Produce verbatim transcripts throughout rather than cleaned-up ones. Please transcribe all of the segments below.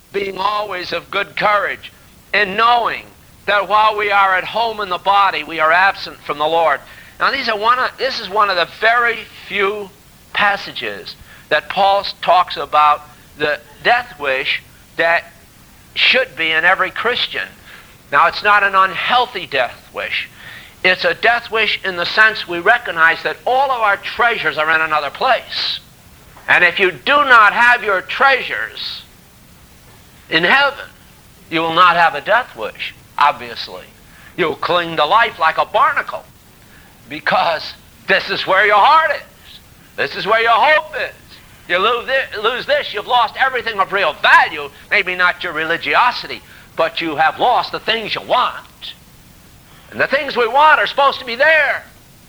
being always of good courage, and knowing that while we are at home in the body, we are absent from the Lord. Now, these are one of, this is one of the very few passages that Paul talks about the death wish that should be in every Christian. Now, it's not an unhealthy death wish. It's a death wish in the sense we recognize that all of our treasures are in another place. And if you do not have your treasures in heaven, you will not have a death wish, obviously. You'll cling to life like a barnacle because this is where your heart is. This is where your hope is. You lose this, lose this, you've lost everything of real value, maybe not your religiosity, but you have lost the things you want. And the things we want are supposed to be there.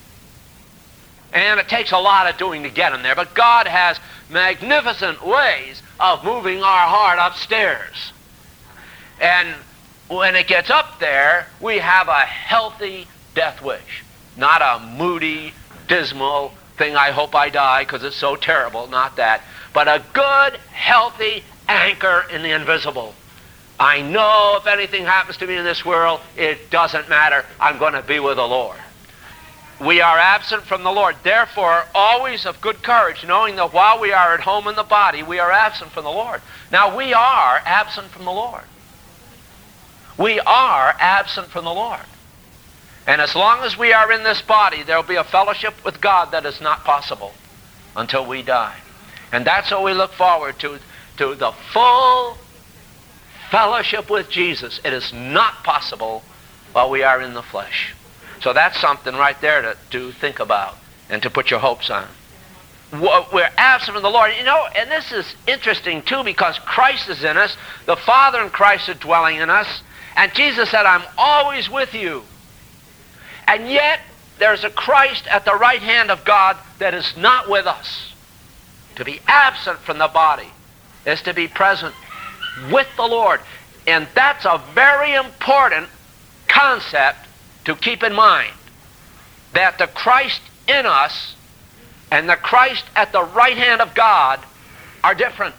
And it takes a lot of doing to get them there, but God has magnificent ways of moving our heart upstairs. And when it gets up there, we have a healthy death wish. Not a moody, dismal thing, I hope I die because it's so terrible, not that. But a good, healthy anchor in the invisible. I know if anything happens to me in this world, it doesn't matter. I'm going to be with the Lord. We are absent from the Lord. Therefore, always of good courage, knowing that while we are at home in the body, we are absent from the Lord. Now, we are absent from the Lord. We are absent from the Lord. And as long as we are in this body, there will be a fellowship with God that is not possible until we die. And that's what we look forward to, to the full fellowship with Jesus. It is not possible while we are in the flesh. So that's something right there to, to think about and to put your hopes on. We're absent from the Lord. You know, and this is interesting too because Christ is in us. The Father and Christ are dwelling in us. And Jesus said, I'm always with you. And yet, there's a Christ at the right hand of God that is not with us. To be absent from the body is to be present with the Lord. And that's a very important concept to keep in mind. That the Christ in us and the Christ at the right hand of God are different.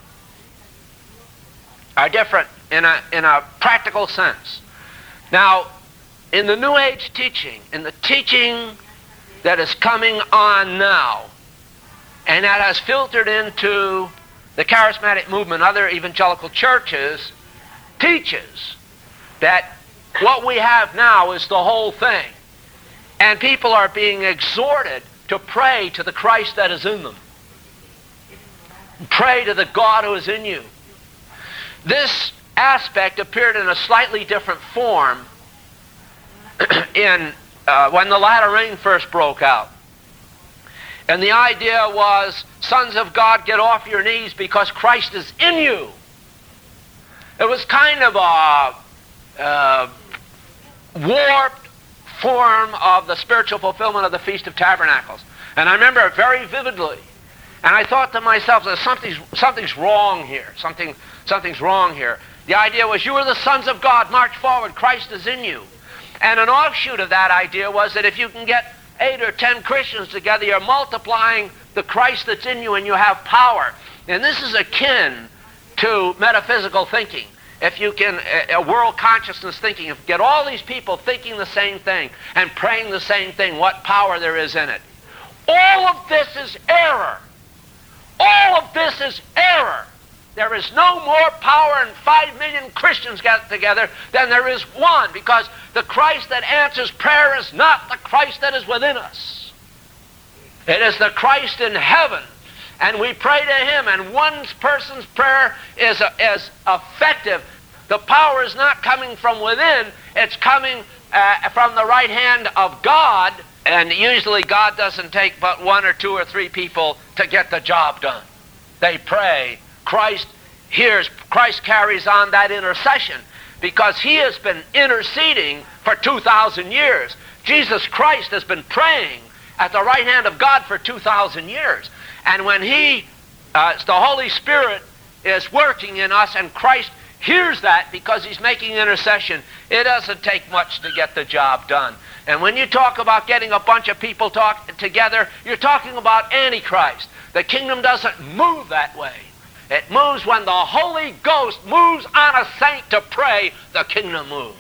Are different in a, in a practical sense. Now, in the New Age teaching, in the teaching that is coming on now, and that has filtered into the charismatic movement, other evangelical churches, teaches that what we have now is the whole thing. And people are being exhorted to pray to the Christ that is in them. Pray to the God who is in you. This aspect appeared in a slightly different form in uh, when the latter rain first broke out. And the idea was, sons of God, get off your knees because Christ is in you. It was kind of a uh, warped form of the spiritual fulfillment of the Feast of Tabernacles. And I remember it very vividly. And I thought to myself, something's, something's wrong here. Something, something's wrong here. The idea was, you are the sons of God, march forward, Christ is in you. And an offshoot of that idea was that if you can get eight or ten Christians together, you're multiplying the Christ that's in you and you have power. And this is akin to metaphysical thinking. If you can, a world consciousness thinking, if you get all these people thinking the same thing and praying the same thing, what power there is in it. All of this is error. All of this is error. There is no more power in five million Christians get together than there is one, because the Christ that answers prayer is not the Christ that is within us. It is the Christ in heaven, and we pray to him, and one person's prayer is, is effective. The power is not coming from within, it's coming uh, from the right hand of God, and usually God doesn't take but one or two or three people to get the job done. They pray. Christ hears, Christ carries on that intercession because he has been interceding for two thousand years. Jesus Christ has been praying at the right hand of God for two thousand years. And when he, uh, the Holy Spirit is working in us and Christ hears that because he's making intercession, it doesn't take much to get the job done. And when you talk about getting a bunch of people talk together, you're talking about Antichrist. The kingdom doesn't move that way. It moves when the Holy Ghost moves on a saint to pray, the kingdom moves.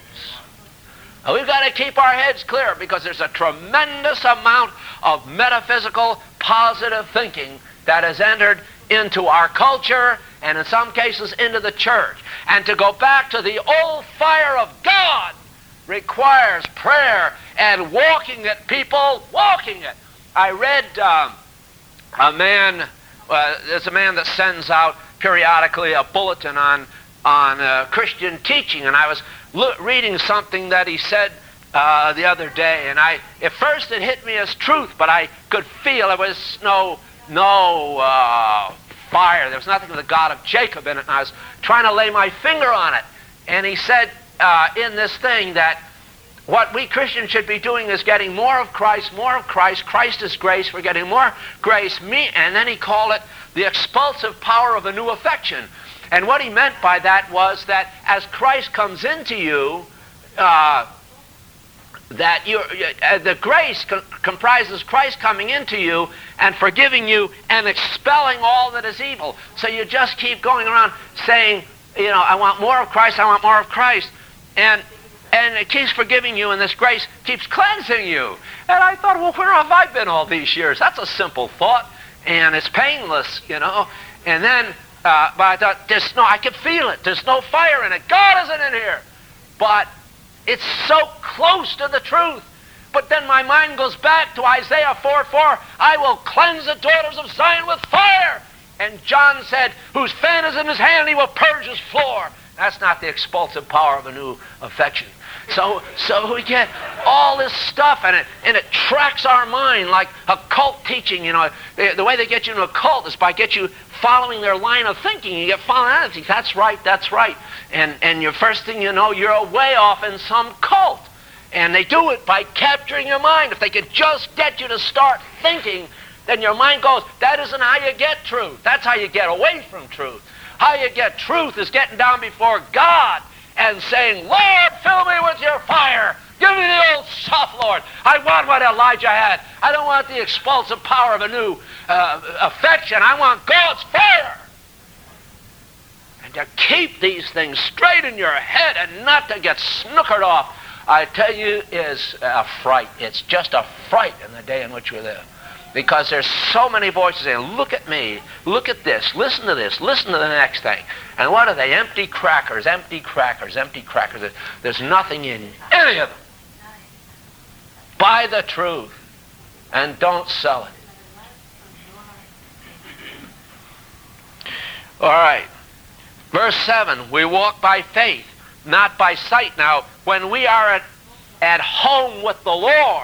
Now, we've got to keep our heads clear because there's a tremendous amount of metaphysical, positive thinking that has entered into our culture and in some cases into the church. And to go back to the old fire of God requires prayer and walking it, people, walking it. I read um, a man, uh, there's a man that sends out periodically a bulletin on, on uh, Christian teaching, and I was lo- reading something that he said uh, the other day, and I, at first it hit me as truth, but I could feel there was no, no uh, fire. There was nothing of the God of Jacob in it, and I was trying to lay my finger on it. And he said uh, in this thing that what we Christians should be doing is getting more of Christ, more of Christ. Christ is grace. We're getting more grace. Me, and then he called it the expulsive power of a new affection. And what he meant by that was that as Christ comes into you, uh, that you, uh, the grace co- comprises Christ coming into you and forgiving you and expelling all that is evil. So you just keep going around saying, you know, I want more of Christ, I want more of Christ. And And it keeps forgiving you, and this grace keeps cleansing you. And I thought, well, where have I been all these years? That's a simple thought, and it's painless, you know. And then, uh, but I thought, there's no, I can feel it. There's no fire in it. God isn't in here. But it's so close to the truth. But then my mind goes back to Isaiah four four. I will cleanse the daughters of Zion with fire. And John said, whose fan is in his hand, he will purge his floor. That's not the expulsive power of a new affection. So, so we get all this stuff, and it and it tracks our mind like a cult teaching. You know, the, the way they get you into a cult is by get you following their line of thinking. You get following that and think, that's right, that's right. And and your first thing you know, you're way off in some cult. And they do it by capturing your mind. If they could just get you to start thinking, then your mind goes, that isn't how you get truth. That's how you get away from truth. How you get truth is getting down before God and saying, Lord, fill me with your fire. Give me the old stuff, Lord. I want what Elijah had. I don't want the expulsive power of a new uh, affection. I want God's fire. And to keep these things straight in your head and not to get snookered off, I tell you, is a fright. It's just a fright in the day in which we live. Because there's so many voices saying, look at me, look at this, listen to this, listen to the next thing. And what are they? Empty crackers, empty crackers, empty crackers. There's nothing in any of them. Buy the truth and don't sell it. All right. Verse seven, we walk by faith, not by sight. Now, when we are at, at home with the Lord,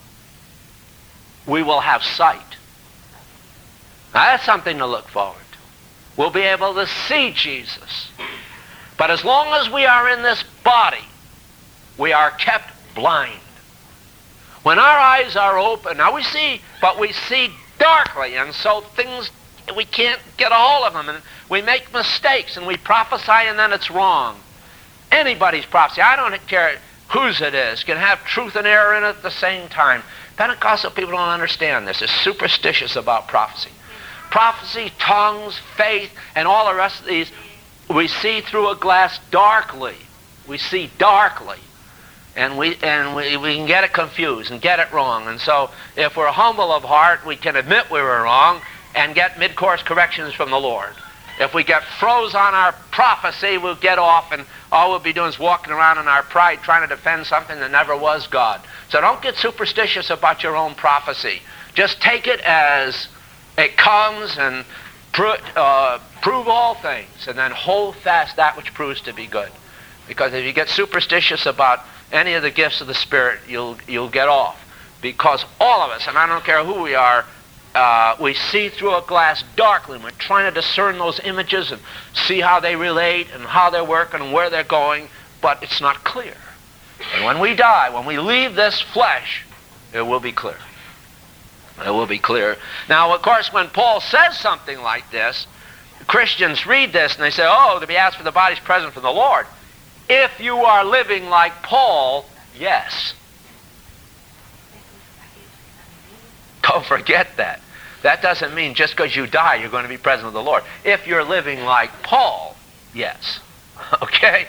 we will have sight. Now, that's something to look forward to. We'll be able to see Jesus. But as long as we are in this body, we are kept blind. When our eyes are open, now we see, but we see darkly, and so things, we can't get a hold of them, and we make mistakes, and we prophesy, and then it's wrong. Anybody's prophecy, I don't care whose it is, can have truth and error in it at the same time. Pentecostal people don't understand this. They're superstitious about prophecy. Prophecy, tongues, faith, and all the rest of these, we see through a glass darkly. We see darkly. And we and we, we can get it confused and get it wrong. And so if we're humble of heart, we can admit we were wrong and get mid-course corrections from the Lord. If we get froze on our prophecy, we'll get off, and all we'll be doing is walking around in our pride trying to defend something that never was God. So don't get superstitious about your own prophecy. Just take it as it comes and pro- uh, prove all things, and then hold fast that which proves to be good. Because if you get superstitious about any of the gifts of the Spirit, you'll you'll get off. Because all of us, and I don't care who we are, Uh, we see through a glass darkly. We're trying to discern those images and see how they relate and how they're working and where they're going, but it's not clear. And when we die, when we leave this flesh, it will be clear. It will be clear. Now, of course, when Paul says something like this, Christians read this and they say, oh, to be asked for the bodies present from the Lord. If you are living like Paul, yes. Don't forget that. That doesn't mean just because you die you're going to be present with the Lord. If you're living like Paul, yes. Okay?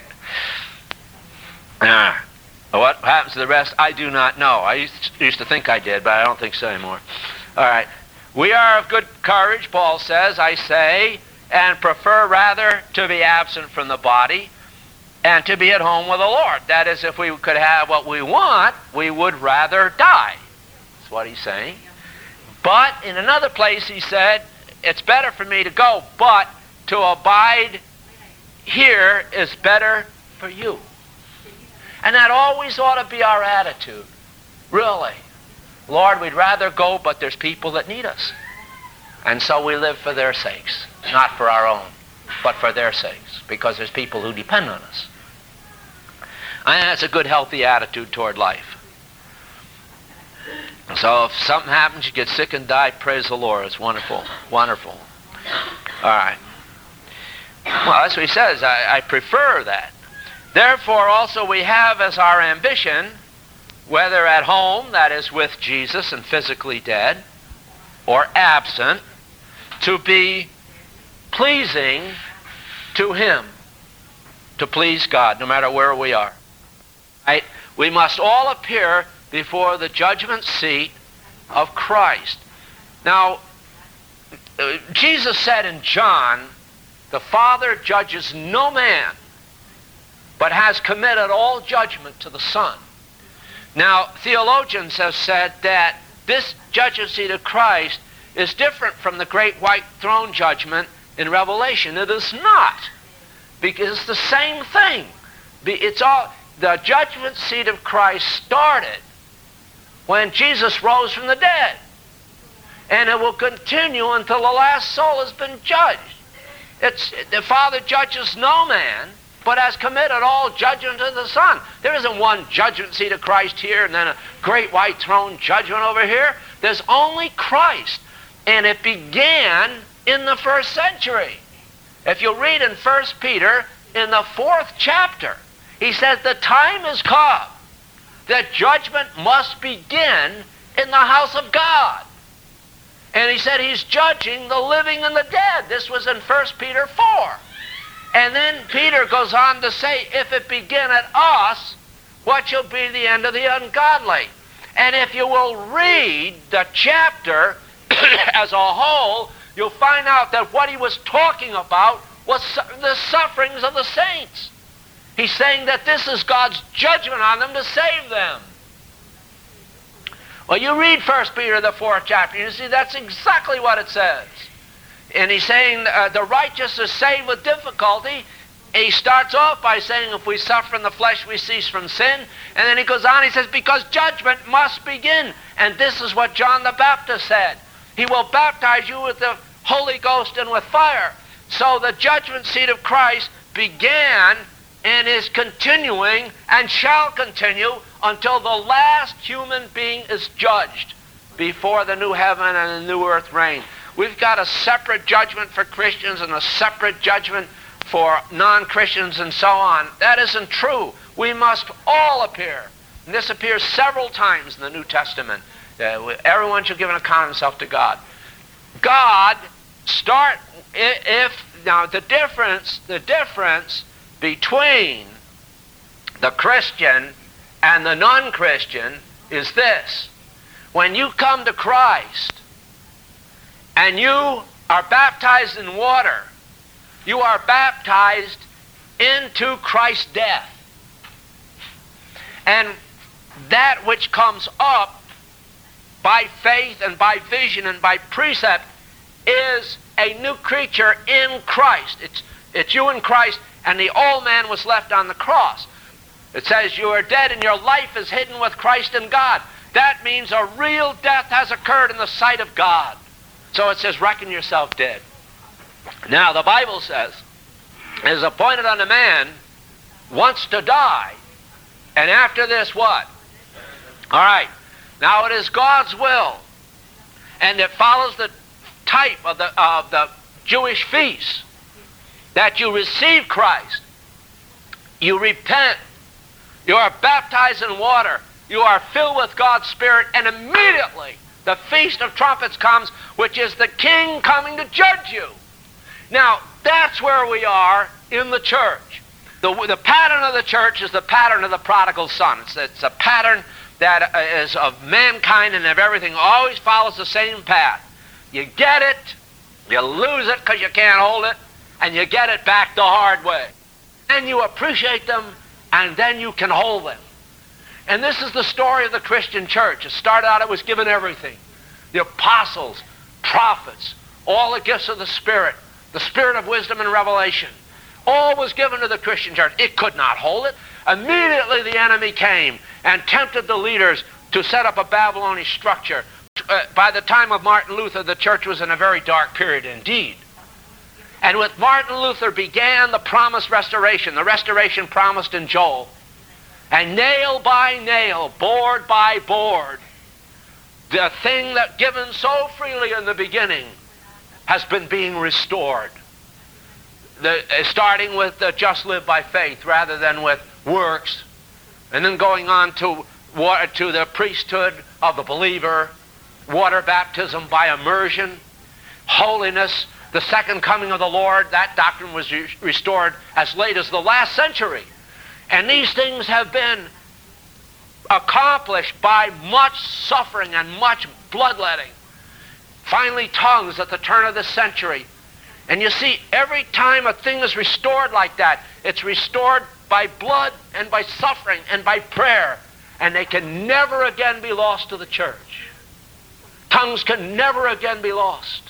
Ah. What happens to the rest, I do not know. I used to, used to think I did, but I don't think so anymore. All right. We are of good courage, Paul says, I say, and prefer rather to be absent from the body and to be at home with the Lord. That is, if we could have what we want, we would rather die. That's what he's saying. But in another place he said, it's better for me to go, but to abide here is better for you. And that always ought to be our attitude. Really. Lord, we'd rather go, but there's people that need us. And so we live for their sakes. Not for our own, but for their sakes. Because there's people who depend on us. And that's a good, healthy attitude toward life. So if something happens, you get sick and die, praise the Lord. It's wonderful. Wonderful. All right. Well, that's what he says. I, I prefer that. Therefore also we have as our ambition, whether at home, that is with Jesus and physically dead, or absent, to be pleasing to him, to please God, no matter where we are. Right? We must all appear before the judgment seat of Christ. Now, uh, Jesus said in John, the Father judges no man, but has committed all judgment to the Son. Now, theologians have said that this judgment seat of Christ is different from the great white throne judgment in Revelation. It is not, because it's the same thing. It's all, the judgment seat of Christ started when Jesus rose from the dead. And it will continue until the last soul has been judged. It's, the Father judges no man, but has committed all judgment to the Son. There isn't one judgment seat of Christ here and then a great white throne judgment over here. There's only Christ. And it began in the first century. If you read in First Peter, in the fourth chapter, he says the time is come that judgment must begin in the house of God. And he said he's judging the living and the dead. This was in First Peter four. And then Peter goes on to say, if it begin at us, what shall be the end of the ungodly? And if you will read the chapter as a whole, you'll find out that what he was talking about was su- the sufferings of the saints. He's saying that this is God's judgment on them to save them. Well, you read First Peter, the fourth chapter, you see that's exactly what it says. And he's saying uh, the righteous is saved with difficulty. He starts off by saying if we suffer in the flesh, we cease from sin. And then he goes on, he says, because judgment must begin. And this is what John the Baptist said. He will baptize you with the Holy Ghost and with fire. So the judgment seat of Christ began and is continuing and shall continue until the last human being is judged before the new heaven and the new earth reign. We've got a separate judgment for Christians and a separate judgment for non-Christians and so on. That isn't true. We must all appear. And this appears several times in the New Testament. Uh, everyone shall give an account of himself to God. God start if now the difference the difference between the Christian and the non-Christian is this. When you come to Christ and you are baptized in water, you are baptized into Christ's death. And that which comes up by faith and by vision and by precept is a new creature in Christ. It's, it's you in Christ, and the old man was left on the cross. It says you are dead and your life is hidden with Christ in God. That means a real death has occurred in the sight of God. So it says, reckon yourself dead. Now, the Bible says, it is appointed unto man once to die, and after this what? All right. Now, it is God's will, and it follows the type of the, of the Jewish feasts, that you receive Christ, you repent, you are baptized in water, you are filled with God's Spirit, and immediately The Feast of Trumpets comes, which is the King coming to judge you. Now, that's where we are in the church. The, the pattern of the church is the pattern of the prodigal son. It's, it's a pattern that is of mankind and of everything, always follows the same path. You get it, you lose it because you can't hold it, and you get it back the hard way. And you appreciate them, and then you can hold them. And this is the story of the Christian church. It started out, it was given everything. The apostles, prophets, all the gifts of the Spirit, the Spirit of wisdom and revelation. All was given to the Christian church. It could not hold it. Immediately the enemy came and tempted the leaders to set up a Babylonian structure. Uh, by the time of Martin Luther, the church was in a very dark period indeed. And with Martin Luther began the promised restoration, the restoration promised in Joel. And nail by nail, board by board, the thing that given so freely in the beginning has been being restored. The, uh, starting with uh, just live by faith rather than with works, and then going on to, water, to the priesthood of the believer, water baptism by immersion, holiness, the second coming of the Lord. That doctrine was re- restored as late as the last century. And these things have been accomplished by much suffering and much bloodletting. Finally, tongues at the turn of the century. And you see, every time a thing is restored like that, it's restored by blood and by suffering and by prayer. And they can never again be lost to the church. Tongues can never again be lost.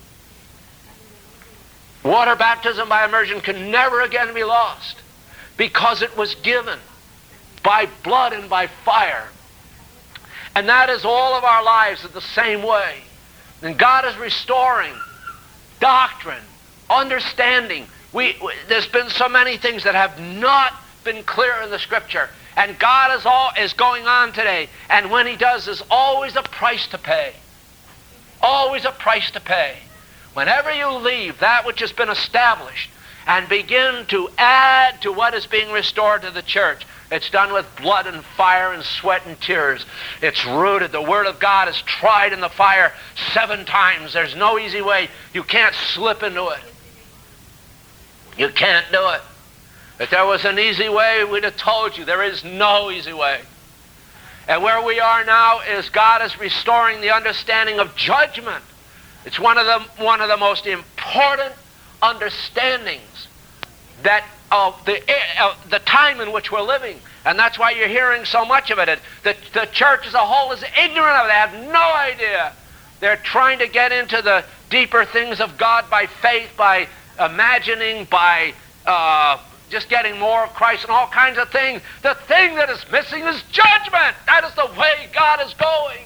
Water baptism by immersion can never again be lost, because it was given by blood and by fire. And that is all of our lives in the same way. And God is restoring doctrine, understanding. We, we, there's been so many things that have not been clear in the Scripture. And God is, all, is going on today. And when He does, there's always a price to pay. Always a price to pay. Whenever you leave that which has been established and begin to add to what is being restored to the church, it's done with blood and fire and sweat and tears. It's rooted. The Word of God is tried in the fire seven times. There's no easy way. You can't slip into it. You can't do it. If there was an easy way, we'd have told you. There is no easy way. And where we are now is God is restoring the understanding of judgment. It's one of the, one of the most important understandings that of the, uh, the time in which we're living. And that's why you're hearing so much of it. The, the church as a whole is ignorant of it. They have no idea. They're trying to get into the deeper things of God by faith, by imagining, by uh, just getting more of Christ and all kinds of things. The thing that is missing is judgment. That is the way God is going.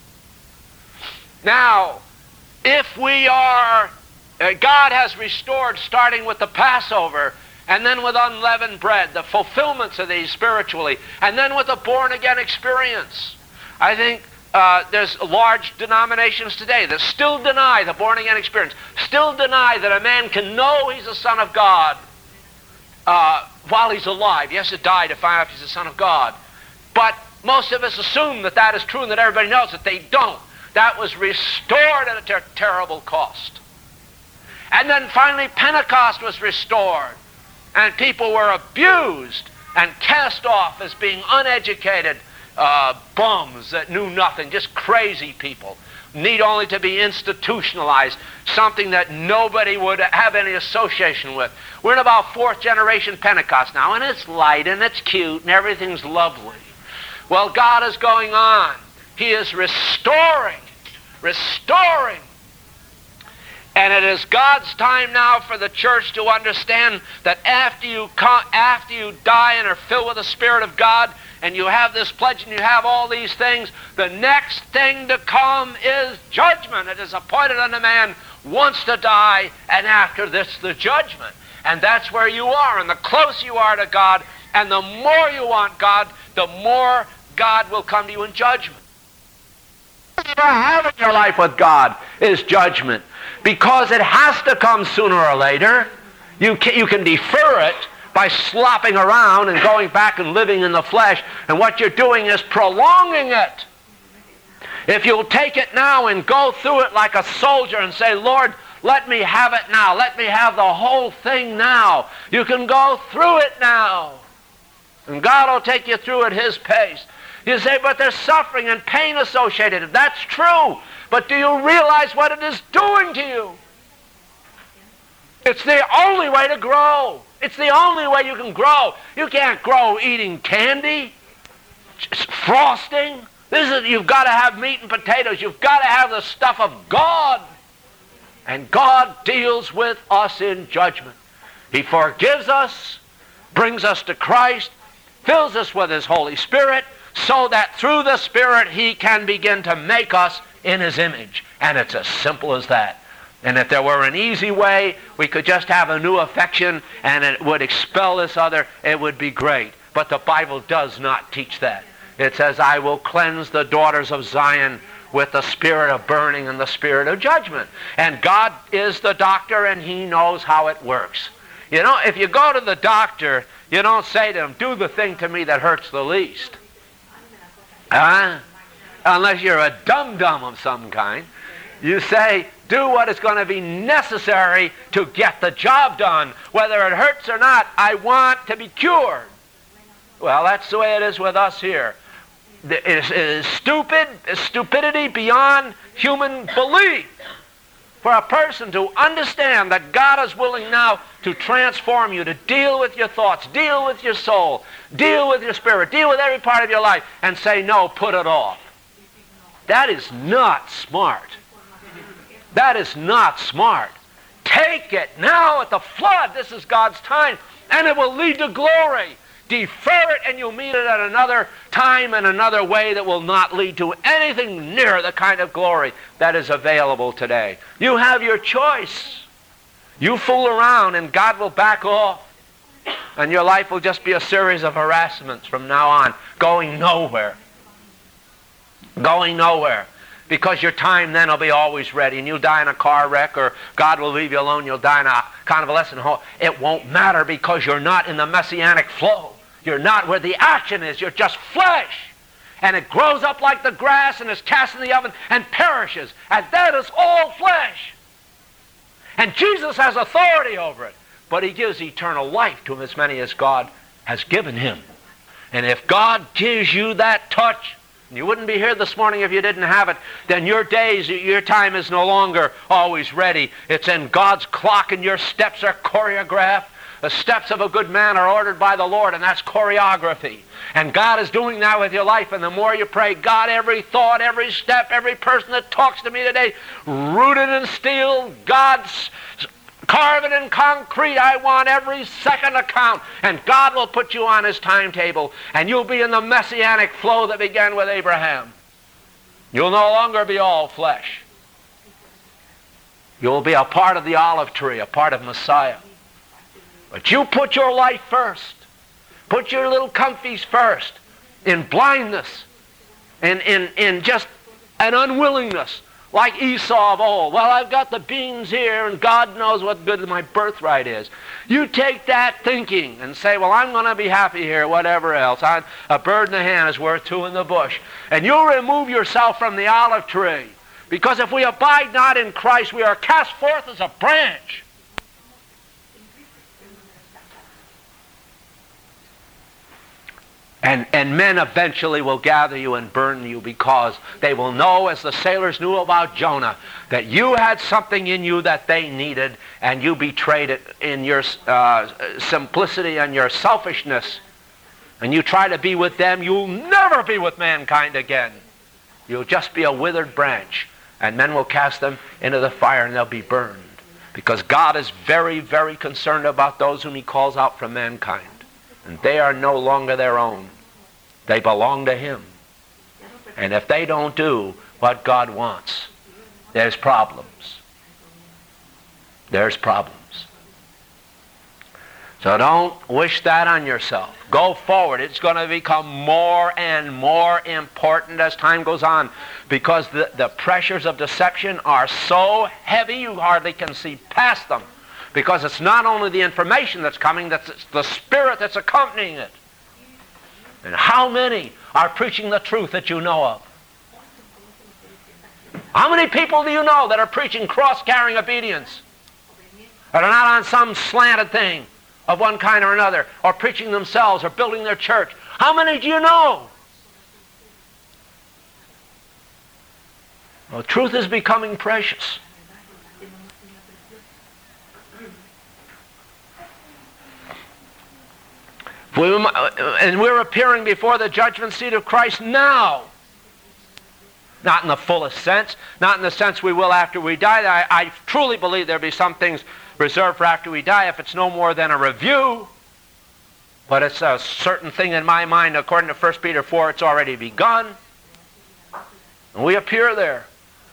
Now, if we are, uh, God has restored, starting with the Passover, and then with unleavened bread, the fulfillments of these spiritually, and then with a born-again experience. I think uh, there's large denominations today that still deny the born-again experience, still deny that a man can know he's a son of God uh, while he's alive. He has to die to find out if he's a son of God. But most of us assume that that is true and that everybody knows it. They don't. That was restored at a ter- terrible cost. And then finally Pentecost was restored. And people were abused and cast off as being uneducated uh, bums that knew nothing, just crazy people, need only to be institutionalized, something that nobody would have any association with. We're in about fourth generation Pentecost now, and it's light and it's cute and everything's lovely. Well, God is going on. He is restoring, restoring. And it is God's time now for the church to understand that after you come, after you die and are filled with the Spirit of God, and you have this pledge and you have all these things, the next thing to come is judgment. It is appointed unto man once to die, and after this the judgment. And that's where you are. And the closer you are to God, and the more you want God, the more God will come to you in judgment. What you have in your life with God is judgment. Because it has to come sooner or later. You can, you can defer it by slopping around and going back and living in the flesh. And what you're doing is prolonging it. If you'll take it now and go through it like a soldier and say, Lord, let me have it now. Let me have the whole thing now. You can go through it now. And God will take you through at His pace. You say, but there's suffering and pain associated. That's true. But do you realize what it is doing to you? It's the only way to grow. It's the only way you can grow. You can't grow eating candy, frosting. This is, you've got to have meat and potatoes. You've got to have the stuff of God. And God deals with us in judgment. He forgives us, brings us to Christ, fills us with His Holy Spirit, so that through the Spirit He can begin to make us in His image. And it's as simple as that. And if there were an easy way, we could just have a new affection and it would expel this other, it would be great. But the Bible does not teach that. It says, I will cleanse the daughters of Zion with the spirit of burning and the spirit of judgment. And God is the doctor and He knows how it works. You know, if you go to the doctor, you don't say to him, do the thing to me that hurts the least. Huh? Unless you're a dum-dum of some kind. You say, do what is going to be necessary to get the job done. Whether it hurts or not, I want to be cured. Well, that's the way it is with us here. It is, it is stupid, stupidity beyond human belief for a person to understand that God is willing now to transform you, to deal with your thoughts, deal with your soul, deal with your spirit, deal with every part of your life, and say, no, put it off. That is not smart. That is not smart. Take it now at the flood. This is God's time, and it will lead to glory. Defer it, and you'll meet it at another time and another way that will not lead to anything near the kind of glory that is available today. You have your choice. You fool around, and God will back off. And your life will just be a series of harassments from now on, going nowhere. Going nowhere. Because your time then will be always ready, and you'll die in a car wreck, or God will leave you alone, you'll die in a convalescent home. It won't matter because you're not in the messianic flow. You're not where the action is. You're just flesh. And it grows up like the grass and is cast in the oven and perishes. And that is all flesh. And Jesus has authority over it. But He gives eternal life to as many as God has given Him. And if God gives you that touch, and you wouldn't be here this morning if you didn't have it, then your days, your time is no longer always ready. It's in God's clock, and your steps are choreographed. The steps of a good man are ordered by the Lord, and that's choreography. And God is doing that with your life, and the more you pray, God, every thought, every step, every person that talks to me today, rooted in steel, God's carved in concrete, I want every second to count. And God will put you on His timetable, and you'll be in the messianic flow that began with Abraham. You'll no longer be all flesh. You'll be a part of the olive tree, a part of Messiah. But you put your life first. Put your little comfies first. In blindness. In, in, in just an unwillingness. Like Esau of old. Well, I've got the beans here, and God knows what good my birthright is. You take that thinking and say, well, I'm going to be happy here, whatever else. I, a bird in the hand is worth two in the bush. And you'll remove yourself from the olive tree. Because if we abide not in Christ, we are cast forth as a branch. And, and men eventually will gather you and burn you because they will know, as the sailors knew about Jonah, that you had something in you that they needed, and you betrayed it in your uh, simplicity and your selfishness. And you try to be with them, you'll never be with mankind again. You'll just be a withered branch, and men will cast them into the fire and they'll be burned. Because God is very, very concerned about those whom He calls out from mankind. And they are no longer their own. They belong to Him. And if they don't do what God wants, there's problems. There's problems. So don't wish that on yourself. Go forward. It's going to become more and more important as time goes on, because the, the pressures of deception are so heavy you hardly can see past them. Because it's not only the information that's coming, that's it's the spirit that's accompanying it. And how many are preaching the truth that you know of? How many people do you know that are preaching cross-carrying obedience? That are not on some slanted thing of one kind or another, or preaching themselves, or building their church? How many do you know? Well, truth is becoming precious. We, and we're appearing before the judgment seat of Christ now. Not in the fullest sense, not in the sense we will after we die. I, I truly believe there'll be some things reserved for after we die if it's no more than a review. But it's a certain thing in my mind, according to First Peter four, it's already begun. And we appear there.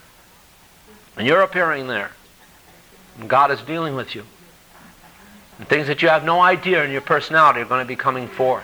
And you're appearing there. And God is dealing with you. And things that you have no idea in your personality are going to be coming forth.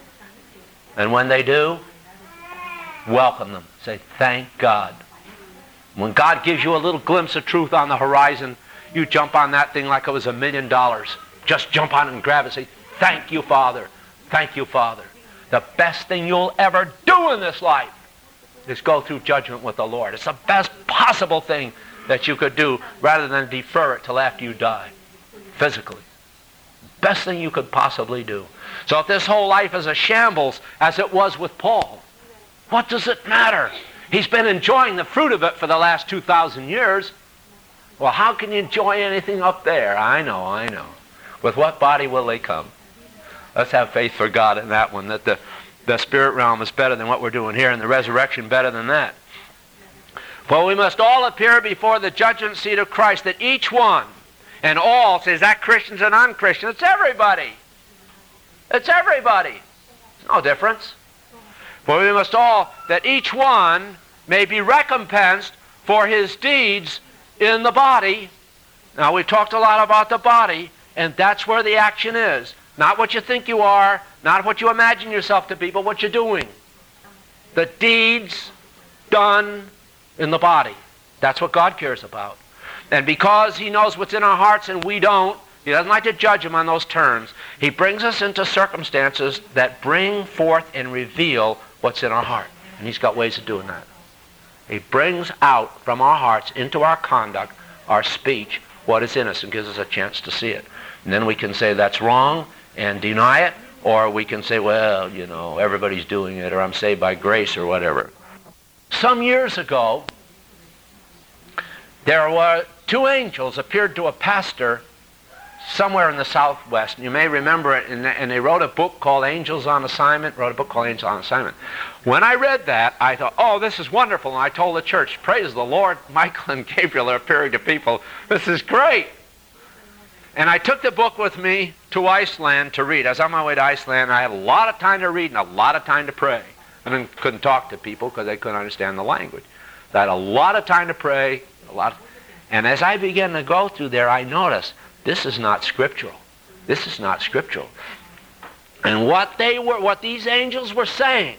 And when they do, welcome them. Say, thank God. When God gives you a little glimpse of truth on the horizon, you jump on that thing like it was a million dollars. Just jump on it and grab it and say, thank you, Father. Thank you, Father. The best thing you'll ever do in this life is go through judgment with the Lord. It's the best possible thing that you could do rather than defer it till after you die, physically. Best thing you could possibly do. So if this whole life is a shambles, as it was with Paul, what does it matter? He's been enjoying the fruit of it for the last two thousand years. Well, how can you enjoy anything up there? I know, I know. With what body will they come? Let's have faith for God in that one, that the, the spirit realm is better than what we're doing here, and the resurrection better than that. For we must all appear before the judgment seat of Christ, that each one, and all, says that Christians and non-Christians, it's everybody. It's everybody. No difference. For we must all, that each one may be recompensed for his deeds in the body. Now, we've talked a lot about the body, and that's where the action is. Not what you think you are, not what you imagine yourself to be, but what you're doing. The deeds done in the body. That's what God cares about. And because he knows what's in our hearts and we don't, he doesn't like to judge them on those terms. He brings us into circumstances that bring forth and reveal what's in our heart. And he's got ways of doing that. He brings out from our hearts into our conduct, our speech, what is in us, and gives us a chance to see it. And then we can say that's wrong and deny it, or we can say, well, you know, everybody's doing it, or I'm saved by grace, or whatever. Some years ago, there were two angels appeared to a pastor somewhere in the Southwest. And you may remember it, and they wrote a book called Angels on Assignment, wrote a book called Angels on Assignment. When I read that, I thought, oh, this is wonderful. And I told the church, praise the Lord, Michael and Gabriel are appearing to people. This is great. And I took the book with me to Iceland to read. I was on my way to Iceland. I had a lot of time to read and a lot of time to pray. I then couldn't talk to people because they couldn't understand the language. So I had a lot of time to pray, a lot. Of, and as I began to go through there, I noticed this is not scriptural. This is not scriptural. And what they were, what these angels were saying,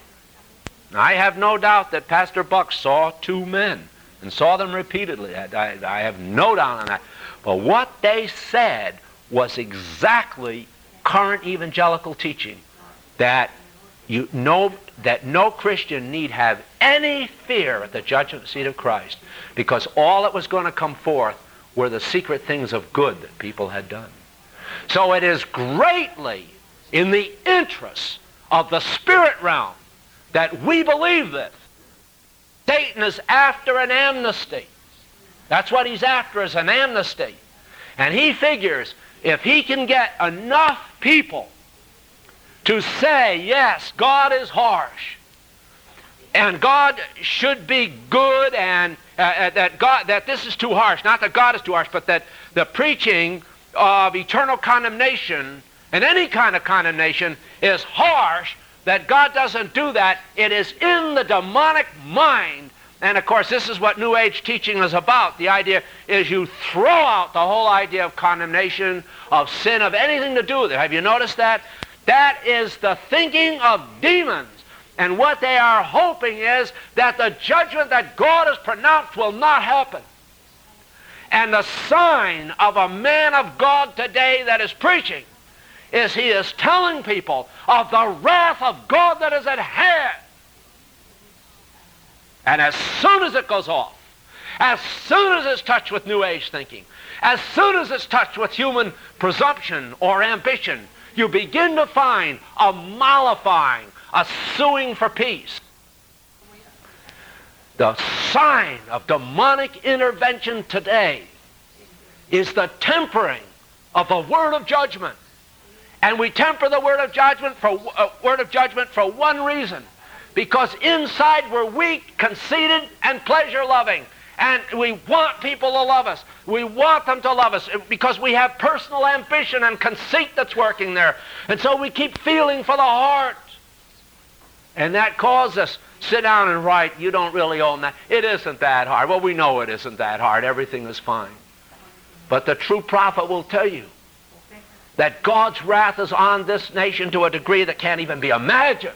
I have no doubt that Pastor Buck saw two men and saw them repeatedly. I, I, I have no doubt on that. But what they said was exactly current evangelical teaching, that you know that no Christian need have any fear at the judgment seat of Christ, because all that was going to come forth were the secret things of good that people had done. So it is greatly in the interest of the spirit realm that we believe this. Satan is after an amnesty. That's what he's after, is an amnesty. And he figures if he can get enough people to say, yes, God is harsh, and God should be good, and uh, that God that this is too harsh. Not that God is too harsh, but that the preaching of eternal condemnation and any kind of condemnation is harsh, that God doesn't do that. It is in the demonic mind. And of course, this is what New Age teaching is about. The idea is you throw out the whole idea of condemnation, of sin, of anything to do with it. Have you noticed that? That is the thinking of demons. And what they are hoping is that the judgment that God has pronounced will not happen. And the sign of a man of God today that is preaching is he is telling people of the wrath of God that is at hand. And as soon as it goes off, As soon as it's touched with New Age thinking, as soon as it's touched with human presumption or ambition, you begin to find a mollifying, a suing for peace. The sign of demonic intervention today is the tempering of the word of judgment. And we temper the word of judgment for uh, word of judgment for one reason. Because inside we're weak, conceited, and pleasure-loving. And we want people to love us. We want them to love us because we have personal ambition and conceit that's working there. And so we keep feeling for the heart. And that causes us, sit down and write, you don't really own that. It isn't that hard. Well, we know it isn't that hard. Everything is fine. But the true prophet will tell you that God's wrath is on this nation to a degree that can't even be imagined.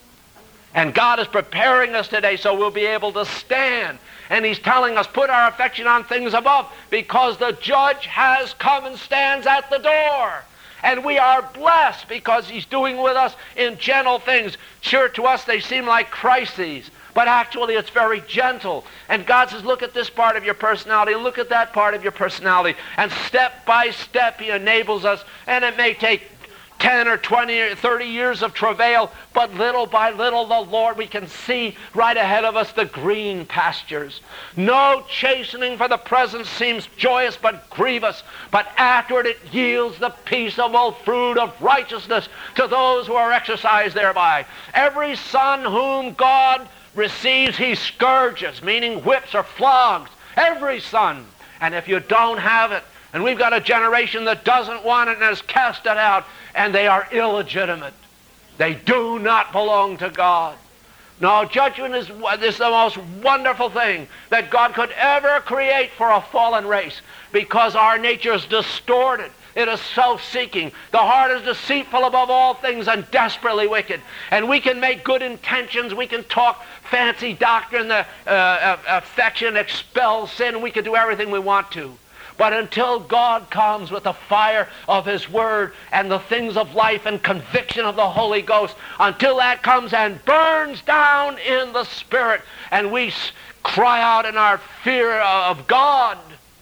And God is preparing us today so we'll be able to stand. And he's telling us, put our affection on things above, because the judge has come and stands at the door. And we are blessed because he's doing with us in gentle things. Sure, to us they seem like crises, but actually it's very gentle. And God says, look at this part of your personality, and look at that part of your personality. And step by step he enables us, and it may take ten or twenty or thirty years of travail, but little by little the Lord, we can see right ahead of us the green pastures. No chastening for the present seems joyous but grievous, but afterward it yields the peaceable fruit of righteousness to those who are exercised thereby. Every son whom God receives, he scourges, meaning whips or flogs. Every son. And if you don't have it, and we've got a generation that doesn't want it and has cast it out, and they are illegitimate. They do not belong to God. No, judgment is, is the most wonderful thing that God could ever create for a fallen race, because our nature is distorted. It is self-seeking. The heart is deceitful above all things and desperately wicked. And we can make good intentions. We can talk fancy doctrine. The uh, affection expels sin. We can do everything we want to. But until God comes with the fire of his word and the things of life and conviction of the Holy Ghost, until that comes and burns down in the Spirit, and we cry out in our fear of God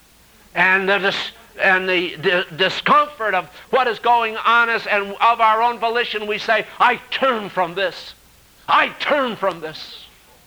and the, and the, the discomfort of what is going on us, and of our own volition, we say, I turn from this. I turn from this.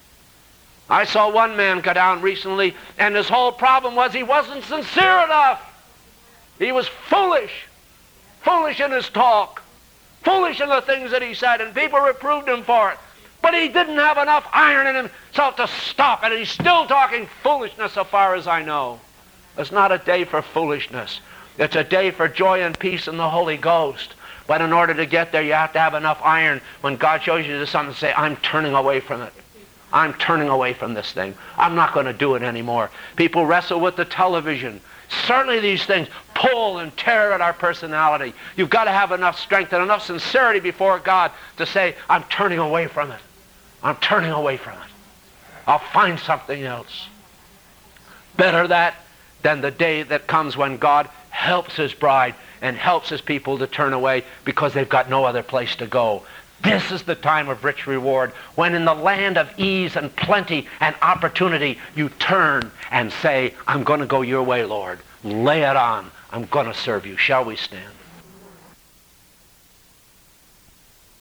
I saw one man go down recently, and his whole problem was he wasn't sincere enough. He was foolish. Foolish in his talk. Foolish in the things that he said, and people reproved him for it. But he didn't have enough iron in himself to stop it, and he's still talking foolishness so far as I know. It's not a day for foolishness. It's a day for joy and peace in the Holy Ghost. But in order to get there, you have to have enough iron. When God shows you something, say, I'm turning away from it. I'm turning away from this thing. I'm not going to do it anymore. People wrestle with the television. Certainly these things pull and tear at our personality. You've got to have enough strength and enough sincerity before God to say, I'm turning away from it. I'm turning away from it. I'll find something else. Better that than the day that comes when God helps his bride and helps his people to turn away because they've got no other place to go. This is the time of rich reward, when in the land of ease and plenty and opportunity, you turn and say, I'm going to go your way, Lord. Lay it on. I'm going to serve you. Shall we stand?